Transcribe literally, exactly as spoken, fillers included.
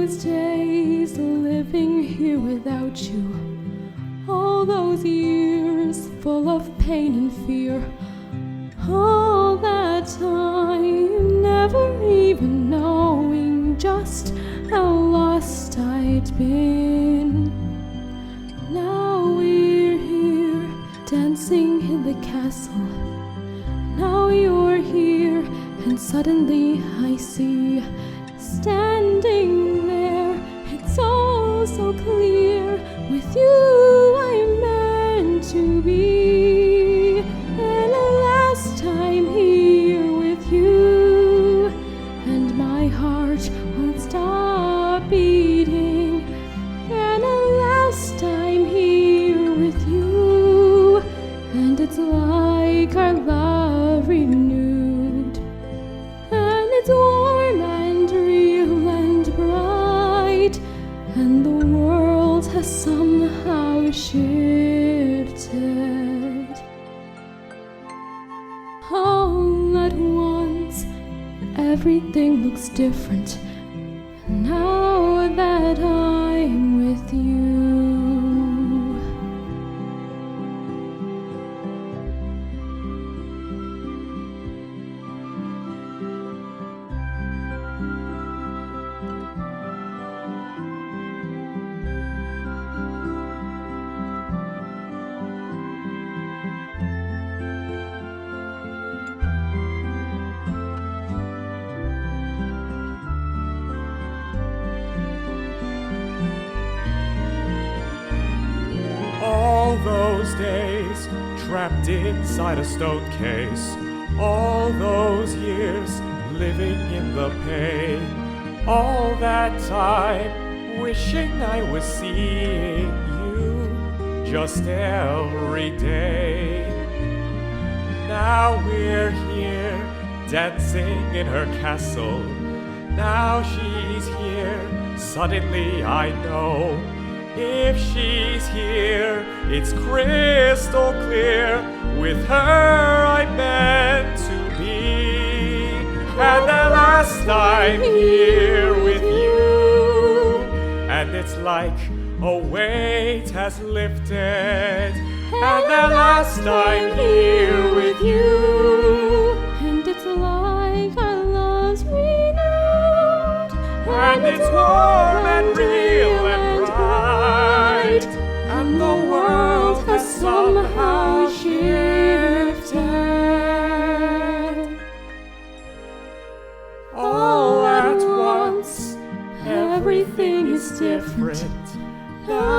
those days living here without you, all those years full of pain and fear, all that time never even knowing just how lost I'd been. Now we're here dancing in the castle. Now you're here and suddenly I see, standing there, it's all so clear. With you I'm meant to be, and a last time here with you, and my heart won't stop beating, and a last time here with you, and it's like our love renewed, and it's warm and real and bright, and the world has somehow shifted. All at once, everything looks different now that I'm with you. All those days trapped inside a stone case, all those years living in the pain, all that time wishing I was seeing you just every day. Now we're here dancing in her castle. Now she's here, suddenly I know, if she's here, it's crystal clear. With her I'm meant to be, and the last time here with you, and it's like a weight has lifted, and the last time here with you, and it's like our love's renewed, and it's warm and real and bright, and the world has somehow shifted. All at once, everything is different now